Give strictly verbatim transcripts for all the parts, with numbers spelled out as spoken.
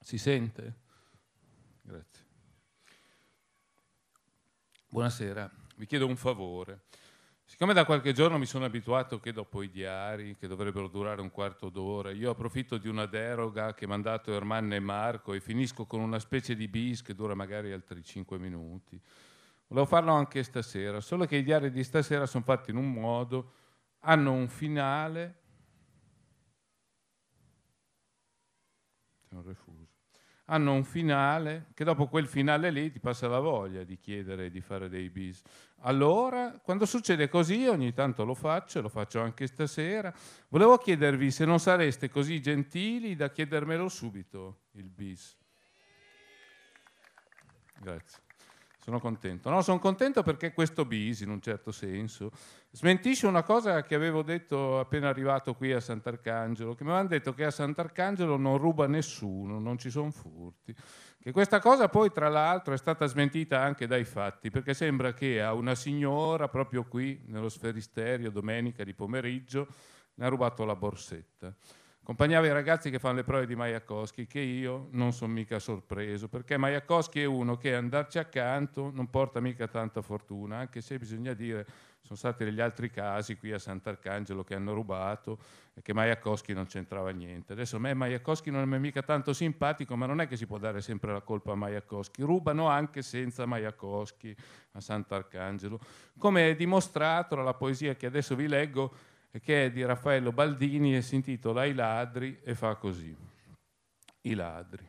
Si sente? Grazie. Buonasera, vi chiedo un favore. Siccome da qualche giorno mi sono abituato che dopo i diari, che dovrebbero durare un quarto d'ora, io approfitto di una deroga che mi hanno dato Ermanno e Marco e finisco con una specie di bis che dura magari altri cinque minuti. Volevo farlo anche stasera, solo che i diari di stasera sono fatti in un modo, hanno un finale... C'è un refuso. Hanno un finale che dopo quel finale lì ti passa la voglia di chiedere di fare dei bis. Allora, quando succede così, ogni tanto lo faccio, lo faccio anche stasera. Volevo chiedervi se non sareste così gentili da chiedermelo subito, il bis. Grazie. Sono contento. No, sono contento perché questo bis, in un certo senso, smentisce una cosa che avevo detto appena arrivato qui a Sant'Arcangelo, che mi avevano detto che a Sant'Arcangelo non ruba nessuno, non ci sono furti. Che questa cosa poi, tra l'altro, è stata smentita anche dai fatti, perché sembra che a una signora, proprio qui, nello Sferisterio, domenica di pomeriggio, ne ha rubato la borsetta. Accompagnava i ragazzi che fanno le prove di Majakowski, che io non sono mica sorpreso, perché Majakowski è uno che andarci accanto non porta mica tanta fortuna, anche se bisogna dire, sono stati degli altri casi qui a Sant'Arcangelo che hanno rubato e che Majakowski non c'entrava niente. Adesso a me Majakowski non è mica tanto simpatico, ma non è che si può dare sempre la colpa a Majakowski. Rubano anche senza Majakowski a Sant'Arcangelo, come è dimostrato dalla poesia che adesso vi leggo, che è di Raffaello Baldini e si intitola I ladri e fa così. I ladri.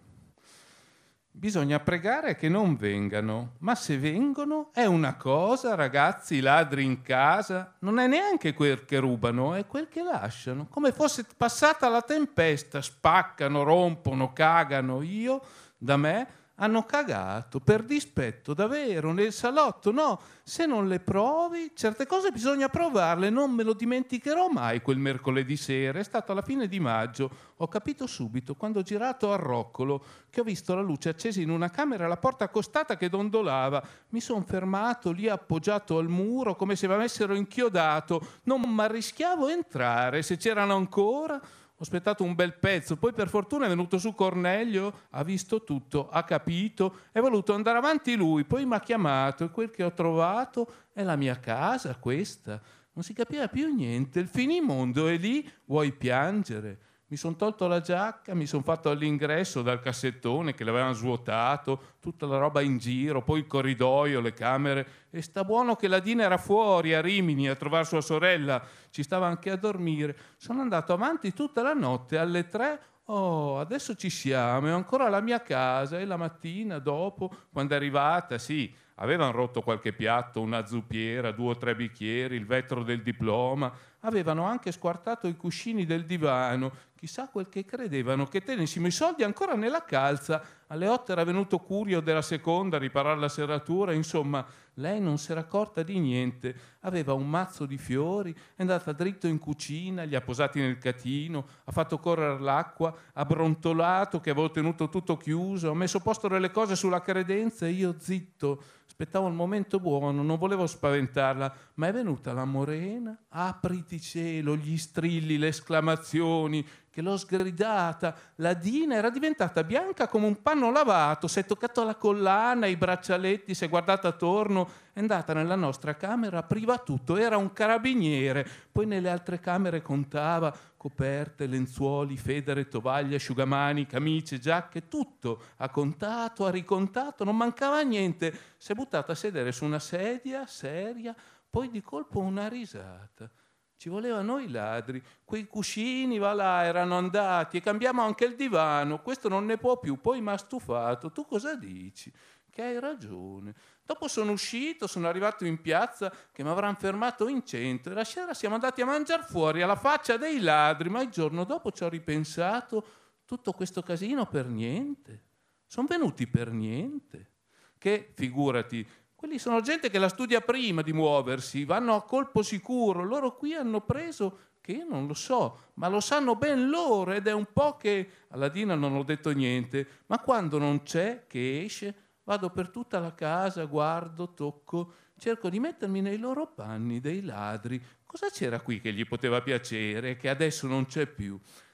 Bisogna pregare che non vengano, ma se vengono è una cosa, ragazzi, i ladri in casa, non è neanche quel che rubano, è quel che lasciano, come fosse passata la tempesta, spaccano, rompono, cagano. Io, da me, hanno cagato per dispetto davvero nel salotto. No, se non le provi, certe cose bisogna provarle, non me lo dimenticherò mai quel mercoledì sera, è stato alla fine di maggio, ho capito subito quando ho girato al roccolo che ho visto la luce accesa in una camera e la porta accostata che dondolava, mi sono fermato lì appoggiato al muro come se mi avessero inchiodato, non mi arrischiavo a entrare, se c'erano ancora... Ho aspettato un bel pezzo, poi per fortuna è venuto su Cornelio, ha visto tutto, ha capito, è voluto andare avanti lui, poi mi ha chiamato e quel che ho trovato è la mia casa, questa. Non si capiva più niente, il finimondo è lì, vuoi piangere? Mi sono tolto la giacca, mi sono fatto all'ingresso dal cassettone che l'avevano svuotato, tutta la roba in giro, poi il corridoio, le camere, e sta buono che la Dina era fuori a Rimini a trovare sua sorella, ci stava anche a dormire. Sono andato avanti tutta la notte, alle tre, oh, adesso ci siamo, è ancora la mia casa, e la mattina dopo, quando è arrivata, sì, avevano rotto qualche piatto, una zuppiera, due o tre bicchieri, il vetro del diploma, avevano anche squartato i cuscini del divano, chissà quel che credevano, che tenessimo i soldi ancora nella calza. Alle otto era venuto Curio della seconda a riparare la serratura, insomma, lei non si era accorta di niente, aveva un mazzo di fiori, è andata dritto in cucina, li ha posati nel catino, ha fatto correre l'acqua, ha brontolato che avevo tenuto tutto chiuso, ha messo a posto delle cose sulla credenza e io zitto, aspettavo il momento buono, non volevo spaventarla, ma è venuta la morena, apriti cielo, gli strilli, le esclamazioni, che l'ho sgridata, la Dina era diventata bianca come un panno lavato, si è toccato la collana, i braccialetti, si è guardata attorno, è andata nella nostra camera, apriva tutto, era un carabiniere, poi nelle altre camere contava coperte, lenzuoli, federe, tovaglie, asciugamani, camicie, giacche, tutto, ha contato, ha ricontato, non mancava niente, si è buttata a sedere su una sedia seria, poi di colpo una risata. Ci volevano i ladri, quei cuscini, va là, erano andati e cambiamo anche il divano, questo non ne può più, poi mi ha stufato, tu cosa dici? Che hai ragione. Dopo sono uscito, sono arrivato in piazza che mi avranno fermato in centro e la sera siamo andati a mangiare fuori alla faccia dei ladri, ma il giorno dopo ci ho ripensato, tutto questo casino per niente, sono venuti per niente, che figurati, quelli sono gente che la studia prima di muoversi, vanno a colpo sicuro, loro qui hanno preso, che io non lo so, ma lo sanno ben loro ed è un po' che, alla Dina non ho detto niente, ma quando non c'è, che esce, vado per tutta la casa, guardo, tocco, cerco di mettermi nei loro panni dei ladri. Cosa c'era qui che gli poteva piacere, che adesso non c'è più?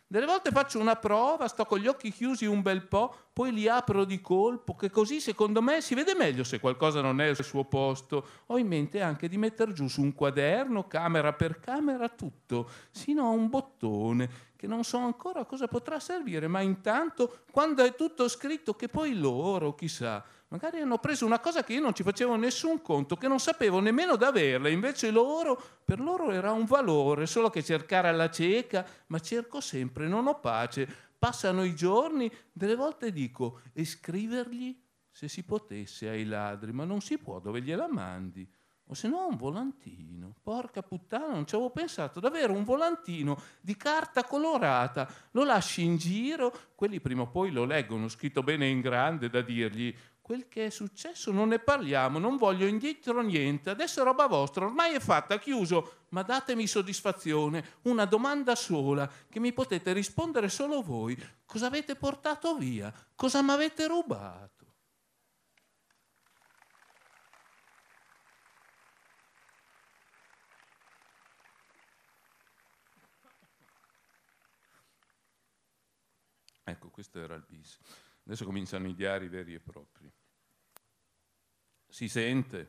Delle volte faccio una prova, sto con gli occhi chiusi un bel po', poi li apro di colpo, che così secondo me si vede meglio se qualcosa non è al suo posto. Ho in mente anche di metter giù su un quaderno, camera per camera, tutto, sino a un bottone, che non so ancora a cosa potrà servire, ma intanto, quando è tutto scritto, che poi loro, chissà, magari hanno preso una cosa che io non ci facevo nessun conto, che non sapevo nemmeno da averla, invece loro, per loro era un valore, solo che cercare alla cieca, ma cerco sempre, non ho pace. Passano i giorni, delle volte dico, e scrivergli se si potesse ai ladri, ma non si può, dove gliela mandi? O se no un volantino, porca puttana, non ci avevo pensato, davvero un volantino di carta colorata, lo lasci in giro, quelli prima o poi lo leggono scritto bene in grande da dirgli: quel che è successo non ne parliamo, non voglio indietro niente, adesso è roba vostra, ormai è fatta, chiuso, ma datemi soddisfazione, una domanda sola, che mi potete rispondere solo voi, cosa avete portato via, cosa mi avete rubato? Ecco, questo era il bis. Adesso cominciano i diari veri e propri. Si sente?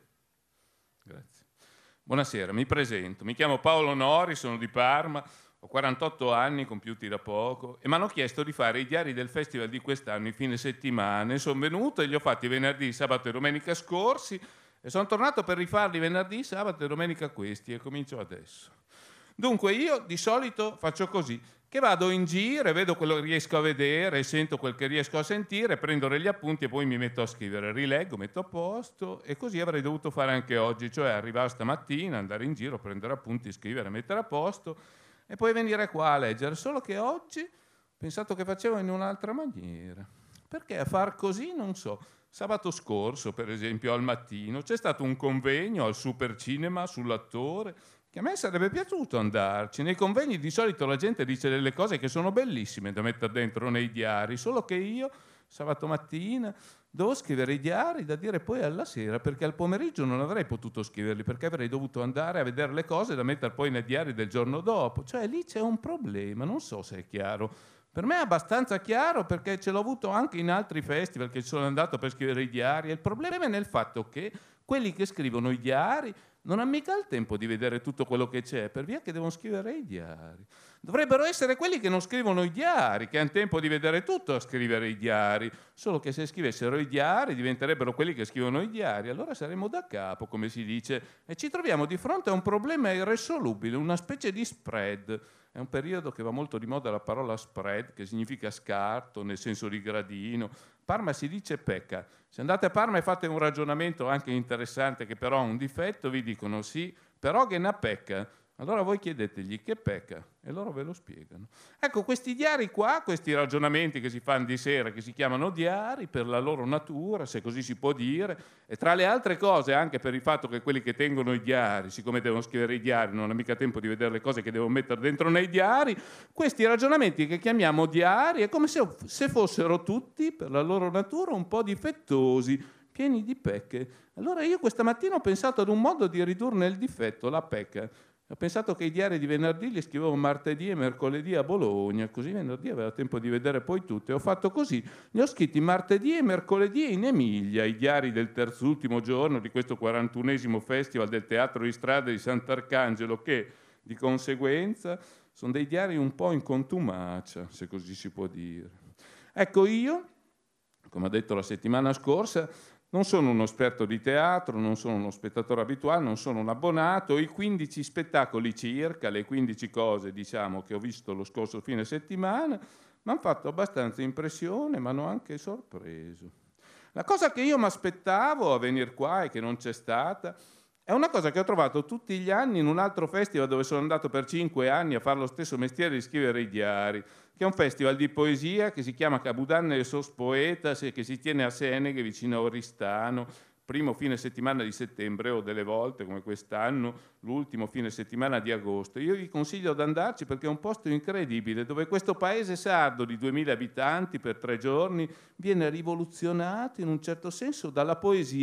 Grazie. Buonasera, mi presento. Mi chiamo Paolo Nori, sono di Parma, ho quarantotto anni, compiuti da poco, e mi hanno chiesto di fare i diari del festival di quest'anno in fine settimana. Sono venuto e li ho fatti venerdì, sabato e domenica scorsi e sono tornato per rifarli venerdì, sabato e domenica questi e comincio adesso. Dunque io di solito faccio così, che vado in giro e vedo quello che riesco a vedere, sento quel che riesco a sentire, prendo degli appunti e poi mi metto a scrivere, rileggo, metto a posto e così avrei dovuto fare anche oggi, cioè arrivare stamattina, andare in giro, prendere appunti, scrivere, mettere a posto e poi venire qua a leggere, solo che oggi ho pensato che facevo in un'altra maniera. Perché a far così non so. Sabato scorso, per esempio, al mattino c'è stato un convegno al Super Cinema sull'attore che a me sarebbe piaciuto andarci. Nei convegni di solito la gente dice delle cose che sono bellissime da mettere dentro nei diari, solo che io sabato mattina devo scrivere i diari da dire poi alla sera, perché al pomeriggio non avrei potuto scriverli, perché avrei dovuto andare a vedere le cose da mettere poi nei diari del giorno dopo. Cioè lì c'è un problema, non so se è chiaro. Per me è abbastanza chiaro perché ce l'ho avuto anche in altri festival che sono andato per scrivere i diari. E il problema è nel fatto che quelli che scrivono i diari non hanno mica il tempo di vedere tutto quello che c'è, per via che devono scrivere i diari. Dovrebbero essere quelli che non scrivono i diari, che hanno tempo di vedere tutto a scrivere i diari, solo che se scrivessero i diari diventerebbero quelli che scrivono i diari, allora saremmo da capo, come si dice, e ci troviamo di fronte a un problema irresolubile, una specie di spread. È un periodo che va molto di moda la parola spread, che significa scarto, nel senso di gradino. Parma si dice pecca. Se andate a Parma e fate un ragionamento anche interessante che però ha un difetto, vi dicono sì, però che ne ha pecca. Allora voi chiedetegli che pecca e loro ve lo spiegano. Ecco, questi diari qua, questi ragionamenti che si fanno di sera, che si chiamano diari per la loro natura, se così si può dire, e tra le altre cose anche per il fatto che quelli che tengono i diari, siccome devono scrivere i diari, non hanno mica tempo di vedere le cose che devono mettere dentro nei diari, questi ragionamenti che chiamiamo diari è come se, se fossero tutti, per la loro natura, un po' difettosi, pieni di pecche. Allora io questa mattina ho pensato ad un modo di ridurne il difetto, la pecca. Ho pensato che i diari di venerdì li scrivevo martedì e mercoledì a Bologna, così venerdì aveva tempo di vedere poi tutti. Ho fatto così, li ho scritti martedì e mercoledì in Emilia, i diari del terzultimo giorno di questo quarantunesimo festival del Teatro di Strada di Sant'Arcangelo, che di conseguenza sono dei diari un po' in contumacia, se così si può dire. Ecco, io, come ho detto la settimana scorsa, non sono uno esperto di teatro, non sono uno spettatore abituale, non sono un abbonato. I quindici spettacoli circa, le quindici cose, diciamo, che ho visto lo scorso fine settimana, mi hanno fatto abbastanza impressione, ma hanno anche sorpreso. La cosa che io mi aspettavo a venire qua e che non c'è stata è una cosa che ho trovato tutti gli anni in un altro festival dove sono andato per cinque anni a fare lo stesso mestiere di scrivere i diari, che è un festival di poesia che si chiama Cabudan e Sos Poetas e che si tiene a Seneghe, vicino a Oristano, primo fine settimana di settembre o delle volte, come quest'anno, l'ultimo fine settimana di agosto. Io vi consiglio di andarci perché è un posto incredibile, dove questo paese sardo di duemila abitanti per tre giorni viene rivoluzionato in un certo senso dalla poesia,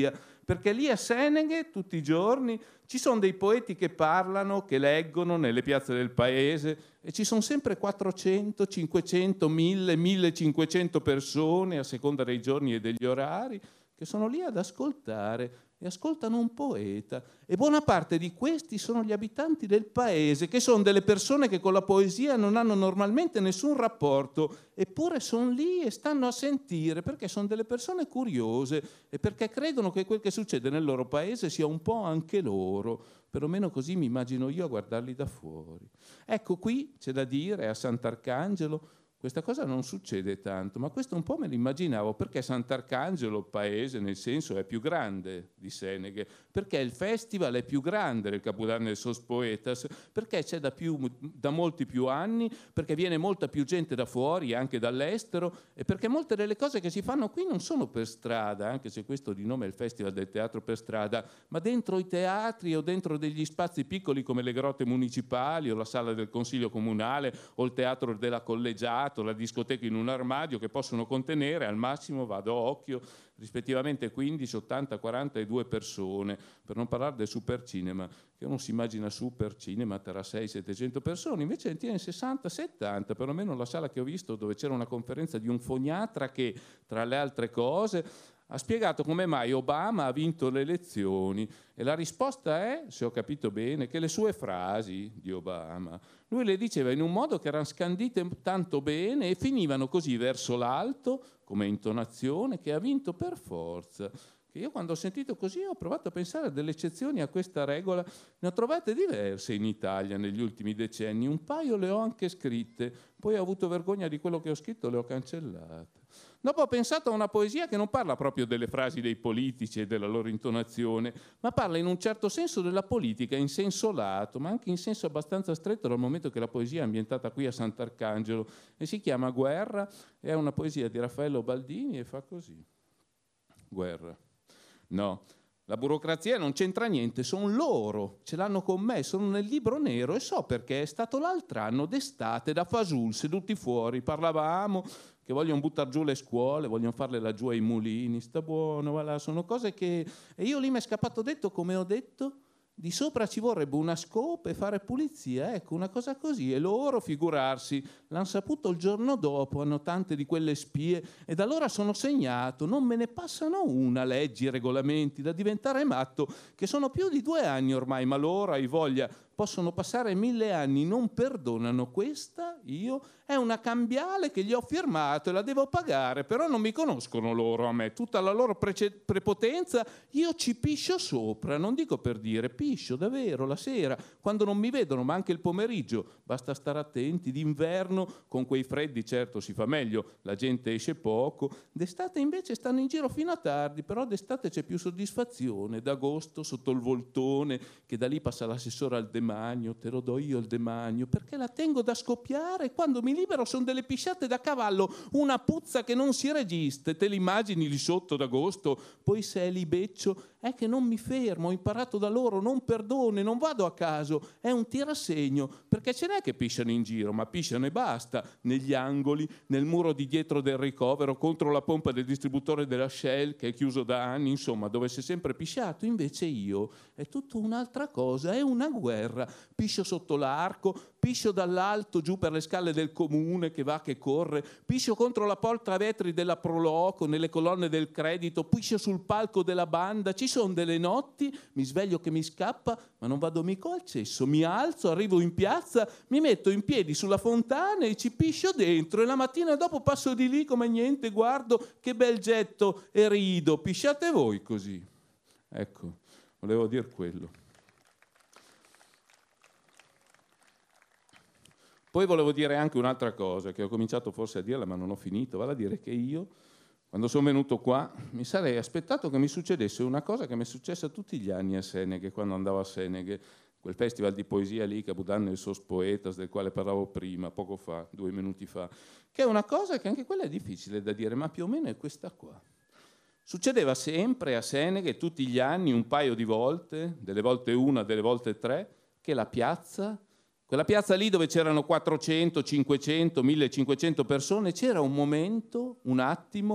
perché lì a Seneghe tutti i giorni ci sono dei poeti che parlano, che leggono nelle piazze del paese e ci sono sempre quattrocento, cinquecento, mille, millecinquecento persone a seconda dei giorni e degli orari che sono lì ad ascoltare e ascoltano un poeta, e buona parte di questi sono gli abitanti del paese, che sono delle persone che con la poesia non hanno normalmente nessun rapporto, eppure sono lì e stanno a sentire, perché sono delle persone curiose e perché credono che quel che succede nel loro paese sia un po' anche loro, perlomeno così mi immagino io a guardarli da fuori. Ecco, qui c'è da dire, a Sant'Arcangelo, questa cosa non succede tanto, ma questo un po' me l'immaginavo, perché Sant'Arcangelo, il paese, nel senso, è più grande di Seneghe, perché il festival è più grande del Capodanno de Sos Poetas, perché c'è da, più, da molti più anni, perché viene molta più gente da fuori, anche dall'estero, e perché molte delle cose che si fanno qui non sono per strada, anche se questo di nome è il Festival del Teatro per Strada, ma dentro i teatri o dentro degli spazi piccoli come le grotte municipali o la sala del Consiglio Comunale o il Teatro della Collegiata, la discoteca in un armadio, che possono contenere al massimo, vado a occhio, rispettivamente quindici, ottanta, quaranta e due persone, per non parlare del super cinema, che uno si immagina super cinema tra seicento settecento persone, invece ne tiene sessanta settanta, perlomeno la sala che ho visto, dove c'era una conferenza di un foniatra che, tra le altre cose, ha spiegato come mai Obama ha vinto le elezioni, e la risposta è, se ho capito bene, che le sue frasi di Obama lui le diceva in un modo che erano scandite tanto bene e finivano così verso l'alto come intonazione, che ha vinto per forza. Che io quando ho sentito così ho provato a pensare a delle eccezioni a questa regola, ne ho trovate diverse in Italia negli ultimi decenni, un paio le ho anche scritte, poi ho avuto vergogna di quello che ho scritto, le ho cancellate. Dopo ho pensato a una poesia che non parla proprio delle frasi dei politici e della loro intonazione, ma parla in un certo senso della politica, in senso lato, ma anche in senso abbastanza stretto, dal momento che la poesia è ambientata qui a Sant'Arcangelo e si chiama Guerra, è una poesia di Raffaello Baldini e fa così. Guerra. No, la burocrazia non c'entra niente, sono loro, ce l'hanno con me, sono nel libro nero e so perché è stato l'altro anno d'estate da Fasul, seduti fuori, parlavamo che vogliono buttare giù le scuole, vogliono farle laggiù ai mulini, sta buono, voilà, sono cose che... E io lì mi è scappato detto, come ho detto, di sopra ci vorrebbe una scopa e fare pulizia, ecco, una cosa così, e loro, figurarsi, l'hanno saputo il giorno dopo, hanno tante di quelle spie, e da allora sono segnato, non me ne passano una, leggi, regolamenti, da diventare matto, che sono più di due anni ormai, ma loro, hai voglia, possono passare mille anni, non perdonano. Questa, io, è una cambiale che gli ho firmato e la devo pagare, però non mi conoscono loro a me, tutta la loro prece- prepotenza, io ci piscio sopra, non dico per dire, piscio davvero la sera, quando non mi vedono, ma anche il pomeriggio, basta stare attenti, d'inverno con quei freddi certo si fa meglio, la gente esce poco, d'estate invece stanno in giro fino a tardi, però d'estate c'è più soddisfazione, d'agosto sotto il voltone, che da lì passa l'assessore al demanio, te lo do io il demanio, perché la tengo da scoppiare e quando mi libero sono delle pisciate da cavallo, una puzza che non si registra, te li immagini lì sotto d'agosto, poi se è libeccio è che non mi fermo, ho imparato da loro, non perdono, non vado a caso, è un tirasegno, perché ce n'è che pisciano in giro, ma pisciano e basta, negli angoli, nel muro di dietro del ricovero, contro la pompa del distributore della Shell che è chiuso da anni, insomma, dove si è sempre pisciato. Invece io è tutta un'altra cosa, è una guerra, piscio sotto l'arco, piscio dall'alto giù per le scale del comune che va che corre, piscio contro la porta a vetri della Proloco, nelle colonne del credito, piscio sul palco della banda, ci sono delle notti, mi sveglio che mi scappa, ma non vado mica al cesso, mi alzo, arrivo in piazza, mi metto in piedi sulla fontana e ci piscio dentro e la mattina dopo passo di lì come niente, guardo che bel getto e rido, pisciate voi così. Ecco, volevo dire quello. Poi volevo dire anche un'altra cosa, che ho cominciato forse a dirla ma non ho finito, vale a dire che io, quando sono venuto qua, mi sarei aspettato che mi succedesse una cosa che mi è successa tutti gli anni a Seneghe, quando andavo a Seneghe, quel festival di poesia lì, Capodanno de Sos Poetas, del quale parlavo prima, poco fa, due minuti fa, che è una cosa che anche quella è difficile da dire, ma più o meno è questa qua. Succedeva sempre a Seneghe, tutti gli anni, un paio di volte, delle volte una, delle volte tre, che la piazza... Quella piazza lì dove c'erano quattrocento, cinquecento, millecinquecento persone, c'era un momento, un attimo,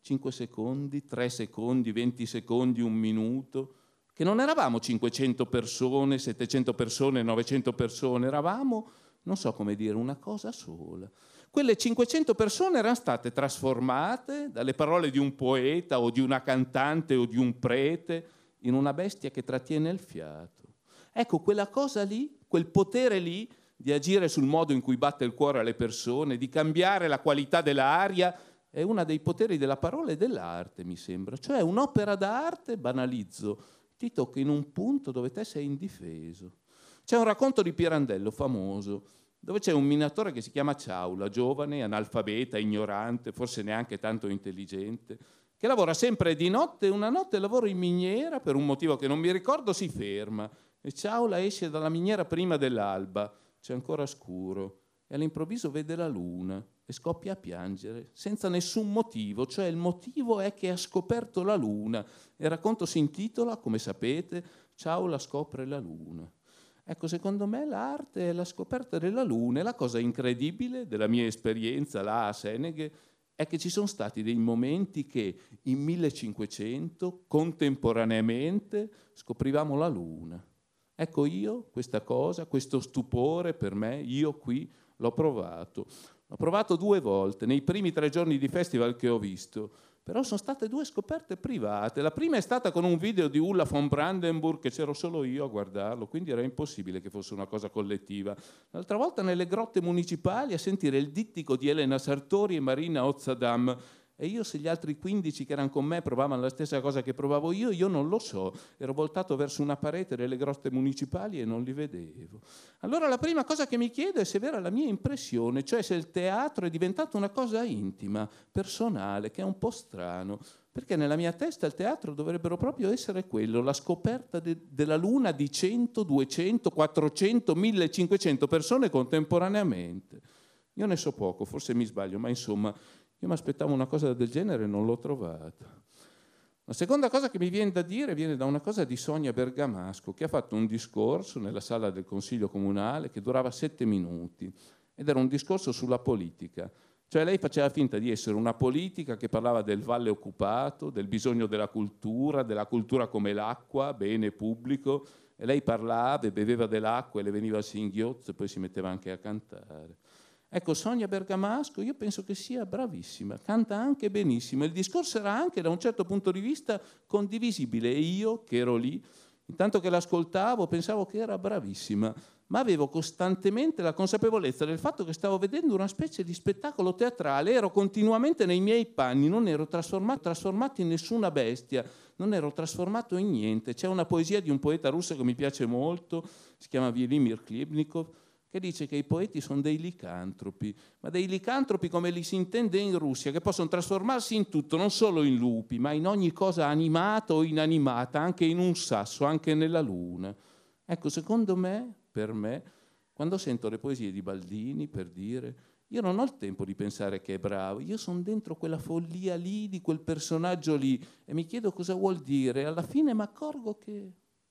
cinque secondi, tre secondi, venti secondi, un minuto, che non eravamo cinquecento persone, settecento persone, novecento persone, eravamo, non so come dire, una cosa sola. Quelle cinquecento persone erano state trasformate dalle parole di un poeta o di una cantante o di un prete in una bestia che trattiene il fiato. Ecco, quella cosa lì, quel potere lì di agire sul modo in cui batte il cuore alle persone, di cambiare la qualità dell'aria, è uno dei poteri della parola e dell'arte, mi sembra. Cioè un'opera d'arte, banalizzo, ti tocca in un punto dove te sei indifeso. C'è un racconto di Pirandello famoso, dove c'è un minatore che si chiama Ciaula, giovane, analfabeta, ignorante, forse neanche tanto intelligente, che lavora sempre di notte e una notte lavora in miniera, per un motivo che non mi ricordo si ferma, e Ciaula esce dalla miniera prima dell'alba, c'è ancora scuro, e all'improvviso vede la luna e scoppia a piangere, senza nessun motivo, cioè il motivo è che ha scoperto la luna. Il racconto si intitola, come sapete, Ciaula scopre la luna. Ecco, secondo me l'arte è la scoperta della luna, e la cosa incredibile della mia esperienza là a Seneghe è che ci sono stati dei momenti che in millecinquecento, contemporaneamente, scoprivamo la luna. Ecco, io questa cosa, questo stupore per me, io qui l'ho provato. L'ho provato due volte, nei primi tre giorni di festival che ho visto, però sono state due scoperte private. La prima è stata con un video di Ulla von Brandenburg, che c'ero solo io a guardarlo, quindi era impossibile che fosse una cosa collettiva. L'altra volta nelle grotte municipali a sentire il dittico di Elena Sartori e Marina Ozzadam. E io, se gli altri quindici che erano con me provavano la stessa cosa che provavo io, io non lo so. Ero voltato verso una parete delle grotte municipali e non li vedevo. Allora la prima cosa che mi chiedo è se era la mia impressione, cioè se il teatro è diventato una cosa intima, personale, che è un po' strano. Perché nella mia testa il teatro dovrebbero proprio essere quello, la scoperta de- della luna di cento, duecento, quattrocento, millecinquecento persone contemporaneamente. Io ne so poco, forse mi sbaglio, ma insomma... Io mi aspettavo una cosa del genere e non l'ho trovata. La seconda cosa che mi viene da dire viene da una cosa di Sonia Bergamasco, che ha fatto un discorso nella sala del Consiglio Comunale che durava sette minuti ed era un discorso sulla politica. Cioè lei faceva finta di essere una politica che parlava del valle occupato, del bisogno della cultura, della cultura come l'acqua, bene pubblico, e lei parlava e beveva dell'acqua e le veniva il singhiozzo e poi si metteva anche a cantare. Ecco, Sonia Bergamasco io penso che sia bravissima, canta anche benissimo. Il discorso era anche da un certo punto di vista condivisibile e io, che ero lì, intanto che l'ascoltavo, pensavo che era bravissima, ma avevo costantemente la consapevolezza del fatto che stavo vedendo una specie di spettacolo teatrale, ero continuamente nei miei panni, non ero trasformato, trasformato in nessuna bestia, non ero trasformato in niente. C'è una poesia di un poeta russo che mi piace molto, si chiama Vladimir Klebnikov, che dice che i poeti sono dei licantropi, ma dei licantropi come li si intende in Russia, che possono trasformarsi in tutto, non solo in lupi, ma in ogni cosa animata o inanimata, anche in un sasso, anche nella luna. Ecco, secondo me, per me, quando sento le poesie di Baldini, per dire, io non ho il tempo di pensare che è bravo, io sono dentro quella follia lì, di quel personaggio lì, e mi chiedo cosa vuol dire, e alla fine mi accorgo che,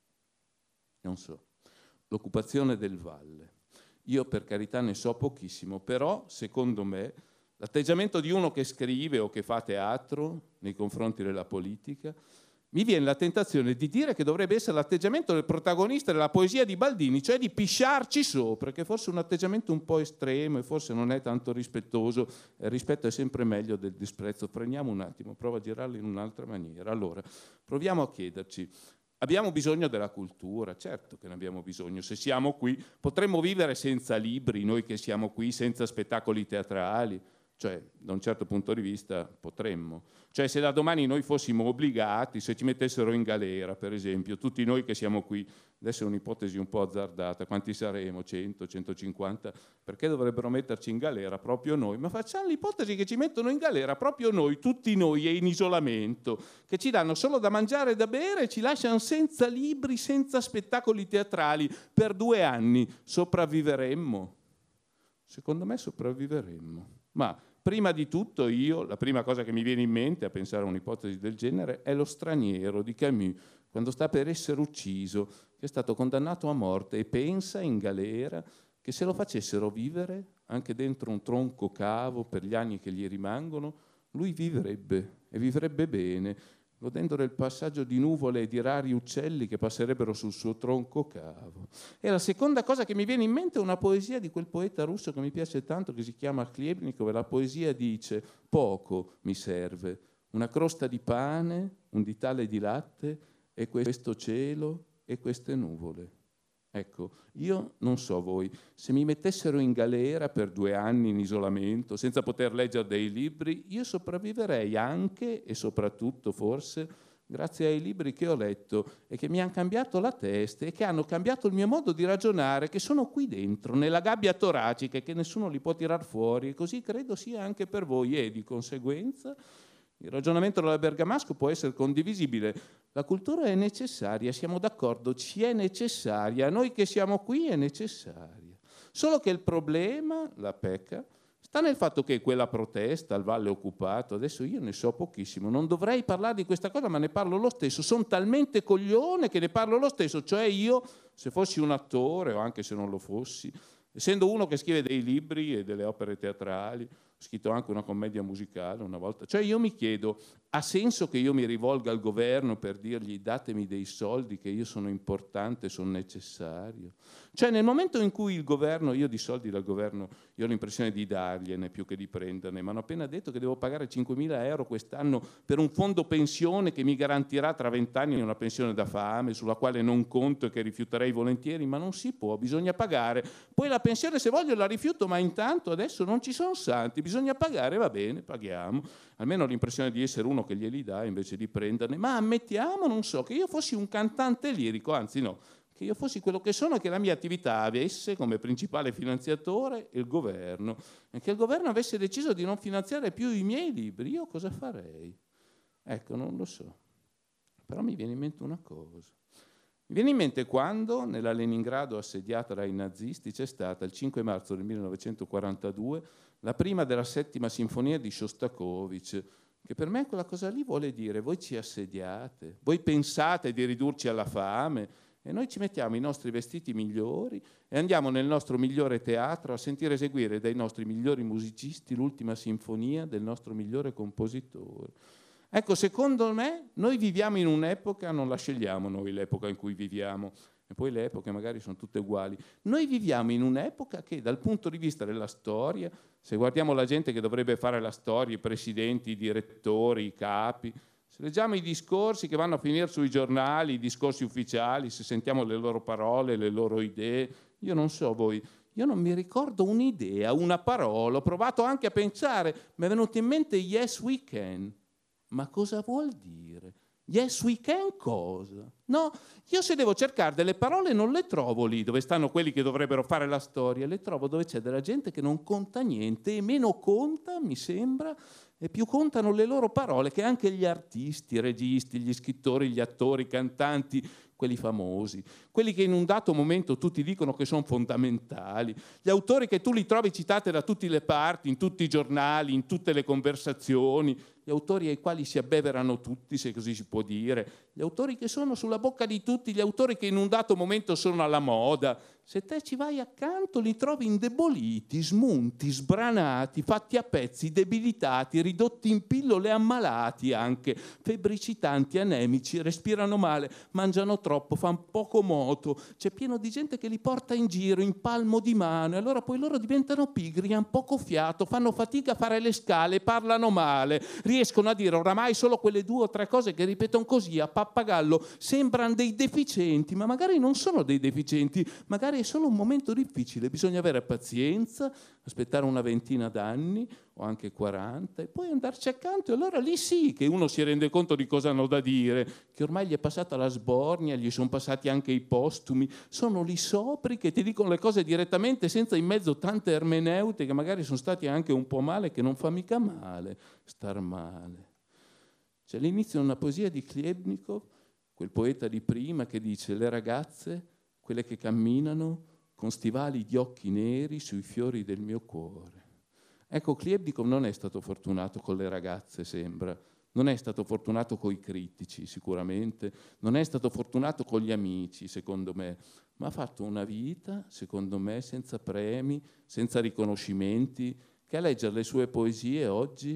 non so, l'occupazione del valle. Io per carità ne so pochissimo, però secondo me l'atteggiamento di uno che scrive o che fa teatro nei confronti della politica, mi viene la tentazione di dire che dovrebbe essere l'atteggiamento del protagonista della poesia di Baldini, cioè di pisciarci sopra, che forse è un atteggiamento un po' estremo e forse non è tanto rispettoso. Il rispetto è sempre meglio del disprezzo. Prendiamo un attimo, provo a girarlo in un'altra maniera. Allora, proviamo a chiederci: abbiamo bisogno della cultura? Certo che ne abbiamo bisogno. Se siamo qui, potremmo vivere senza libri, noi che siamo qui, senza spettacoli teatrali? Cioè, da un certo punto di vista, potremmo. Cioè, se da domani noi fossimo obbligati, se ci mettessero in galera, per esempio, tutti noi che siamo qui, adesso è un'ipotesi un po' azzardata, quanti saremo? cento, centocinquanta? Perché dovrebbero metterci in galera proprio noi? Ma facciamo l'ipotesi che ci mettono in galera proprio noi, tutti noi, e in isolamento, che ci danno solo da mangiare e da bere e ci lasciano senza libri, senza spettacoli teatrali per due anni. Sopravviveremmo? Secondo me sopravviveremmo. Ma prima di tutto io, la prima cosa che mi viene in mente a pensare a un'ipotesi del genere è Lo straniero di Camus, quando sta per essere ucciso, che è stato condannato a morte e pensa in galera che se lo facessero vivere anche dentro un tronco cavo per gli anni che gli rimangono, lui vivrebbe, e vivrebbe bene, godendo del passaggio di nuvole e di rari uccelli che passerebbero sul suo tronco cavo. E la seconda cosa che mi viene in mente è una poesia di quel poeta russo che mi piace tanto, che si chiama Khlyebnikov, e la poesia dice: poco mi serve, una crosta di pane, un ditale di latte e questo cielo e queste nuvole. Ecco, io non so voi, se mi mettessero in galera per due anni in isolamento, senza poter leggere dei libri, io sopravviverei anche e soprattutto forse grazie ai libri che ho letto e che mi hanno cambiato la testa e che hanno cambiato il mio modo di ragionare, che sono qui dentro, nella gabbia toracica, e che nessuno li può tirar fuori, e così credo sia anche per voi, e di conseguenza il ragionamento della Bergamasco può essere condivisibile. La cultura è necessaria, siamo d'accordo, ci è necessaria, noi che siamo qui è necessaria. Solo che il problema, la pecca, sta nel fatto che quella protesta al Valle Occupato, adesso io ne so pochissimo, non dovrei parlare di questa cosa, ma ne parlo lo stesso, sono talmente coglione che ne parlo lo stesso, cioè io, se fossi un attore, o anche se non lo fossi, essendo uno che scrive dei libri e delle opere teatrali, ho scritto anche una commedia musicale una volta, cioè io mi chiedo, ha senso che io mi rivolga al governo per dirgli datemi dei soldi, che io sono importante, sono necessario? Cioè nel momento in cui il governo, io di soldi dal governo, io ho l'impressione di dargliene più che di prenderne, ma hanno appena detto che devo pagare cinquemila euro quest'anno per un fondo pensione che mi garantirà tra vent'anni una pensione da fame, sulla quale non conto e che rifiuterei volentieri, ma non si può, bisogna pagare. Poi la pensione se voglio la rifiuto, ma intanto adesso non ci sono santi, bisogna pagare, va bene, paghiamo. Almeno ho l'impressione di essere uno che glieli dà invece di prenderne, ma ammettiamo, non so, che io fossi un cantante lirico, anzi no, che io fossi quello che sono e che la mia attività avesse come principale finanziatore il governo, e che il governo avesse deciso di non finanziare più i miei libri, io cosa farei? Ecco, non lo so. Però mi viene in mente una cosa. Mi viene in mente quando, nella Leningrado assediata dai nazisti, c'è stata il cinque marzo del millenovecentoquarantadue la prima della settima sinfonia di Shostakovich, che per me quella cosa lì vuole dire: voi ci assediate, voi pensate di ridurci alla fame, e noi ci mettiamo i nostri vestiti migliori e andiamo nel nostro migliore teatro a sentire eseguire dai nostri migliori musicisti l'ultima sinfonia del nostro migliore compositore. Ecco, secondo me noi viviamo in un'epoca, non la scegliamo noi l'epoca in cui viviamo, e poi le epoche magari sono tutte uguali, noi viviamo in un'epoca che dal punto di vista della storia, se guardiamo la gente che dovrebbe fare la storia, i presidenti, i direttori, i capi, se leggiamo i discorsi che vanno a finire sui giornali, i discorsi ufficiali, se sentiamo le loro parole, le loro idee, io non so voi, io non mi ricordo un'idea, una parola, ho provato anche a pensare, mi è venuto in mente yes we can, ma cosa vuol dire? Yes we can cosa? No, io se devo cercare delle parole non le trovo lì dove stanno quelli che dovrebbero fare la storia, le trovo dove c'è della gente che non conta niente, e meno conta, mi sembra, e più contano le loro parole, che anche gli artisti, i registi, gli scrittori, gli attori, i cantanti, quelli famosi, quelli che in un dato momento tutti dicono che sono fondamentali, gli autori che tu li trovi citate da tutte le parti, in tutti i giornali, in tutte le conversazioni, gli autori ai quali si abbeverano tutti, se così si può dire, gli autori che sono sulla bocca di tutti, gli autori che in un dato momento sono alla moda. Se te ci vai accanto li trovi indeboliti, smunti, sbranati, fatti a pezzi, debilitati, ridotti in pillole, ammalati anche, febbricitanti, anemici, respirano male, mangiano troppo, fanno poco moto, c'è pieno di gente che li porta in giro, in palmo di mano, e allora poi loro diventano pigri, hanno poco fiato, fanno fatica a fare le scale, parlano male, riescono a dire oramai solo quelle due o tre cose che ripetono così a pappagallo, sembrano dei deficienti, ma magari non sono dei deficienti, magari è solo un momento difficile, bisogna avere pazienza, aspettare una ventina d'anni o anche quaranta e poi andarci accanto, e allora lì sì che uno si rende conto di cosa hanno da dire, che ormai gli è passata la sbornia, gli sono passati anche i postumi, sono lì sopri che ti dicono le cose direttamente senza in mezzo tante ermeneute che magari sono stati anche un po' male, che non fa mica male star male. C'è l'inizio di una poesia di Khlyebnikov, quel poeta di prima, che dice: le ragazze, quelle che camminano con stivali di occhi neri sui fiori del mio cuore. Ecco, Khlyebnikov non è stato fortunato con le ragazze, sembra, non è stato fortunato con i critici, sicuramente, non è stato fortunato con gli amici, secondo me, ma ha fatto una vita, secondo me, senza premi, senza riconoscimenti, che a leggere le sue poesie oggi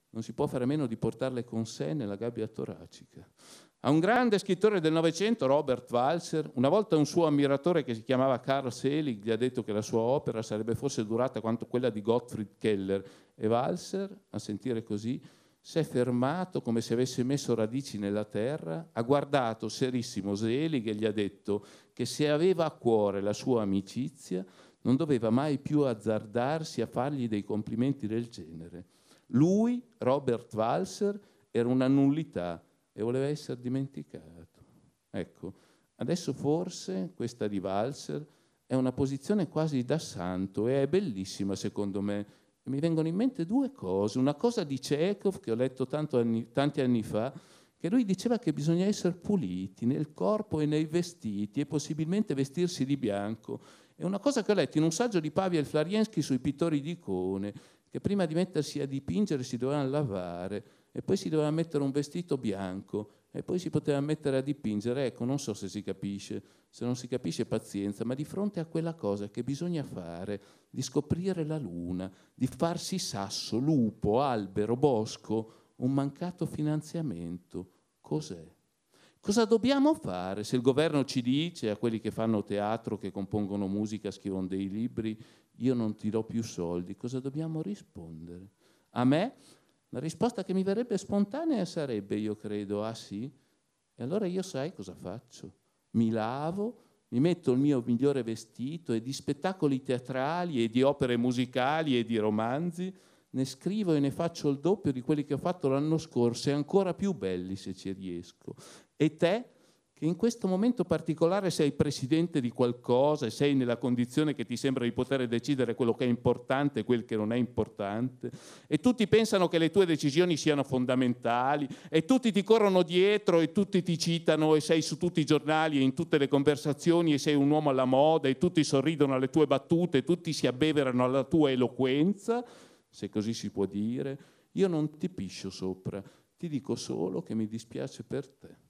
non si può fare a meno di portarle con sé nella gabbia toracica. A un grande scrittore del Novecento, Robert Walser, una volta un suo ammiratore che si chiamava Carl Selig gli ha detto che la sua opera sarebbe forse durata quanto quella di Gottfried Keller, e Walser, a sentire così, si è fermato come se avesse messo radici nella terra, ha guardato serissimo Selig e gli ha detto che se aveva a cuore la sua amicizia non doveva mai più azzardarsi a fargli dei complimenti del genere. Lui, Robert Walser, era una nullità e voleva essere dimenticato. Ecco, adesso forse questa di Walser è una posizione quasi da santo e è bellissima secondo me. E mi vengono in mente due cose. Una cosa di Chekhov che ho letto tanto anni, tanti anni fa, che lui diceva che bisogna essere puliti nel corpo e nei vestiti e possibilmente vestirsi di bianco. È una cosa che ho letto in un saggio di Pavel Flariensky sui pittori di icone, che prima di mettersi a dipingere si dovevano lavare e poi si doveva mettere un vestito bianco e poi si poteva mettere a dipingere. Ecco, non so se si capisce, se non si capisce pazienza, ma di fronte a quella cosa che bisogna fare, di scoprire la luna, di farsi sasso, lupo, albero, bosco, un mancato finanziamento, cos'è? Cosa dobbiamo fare se il governo ci dice a quelli che fanno teatro, che compongono musica, scrivono dei libri, io non ti do più soldi? Cosa dobbiamo rispondere? A me la risposta che mi verrebbe spontanea sarebbe, io credo, ah sì? E allora io sai cosa faccio? Mi lavo, mi metto il mio migliore vestito e di spettacoli teatrali e di opere musicali e di romanzi ne scrivo e ne faccio il doppio di quelli che ho fatto l'anno scorso e ancora più belli se ci riesco. E te, che in questo momento particolare sei presidente di qualcosa e sei nella condizione che ti sembra di poter decidere quello che è importante e quel che non è importante, e tutti pensano che le tue decisioni siano fondamentali e tutti ti corrono dietro e tutti ti citano e sei su tutti i giornali e in tutte le conversazioni e sei un uomo alla moda e tutti sorridono alle tue battute e tutti si abbeverano alla tua eloquenza, se così si può dire, io non ti piscio sopra, ti dico solo che mi dispiace per te.